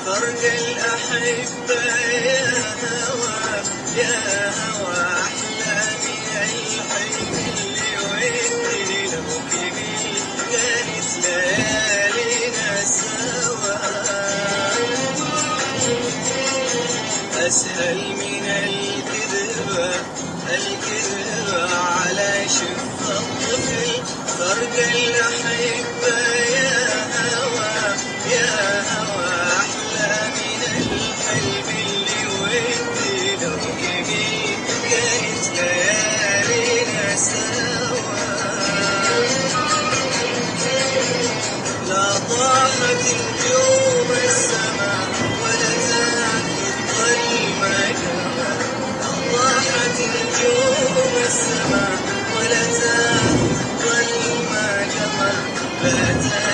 فرق الأحبة يا هوى يا هوى أحلامي الحلم اللي ودي لو يميل كانت ليالينا سوا أسهل من الكذبة على شفة الطفل فرق الأحبة يا هوى يا هوى أحلى من الحلم اللي ودي لو يميل كانت ليالينا سوا لا طاحت نجوم السماء ولا زاد الظلمة قمر لا طاحت نجوم السماء ولا زاد الظلمة قمر لا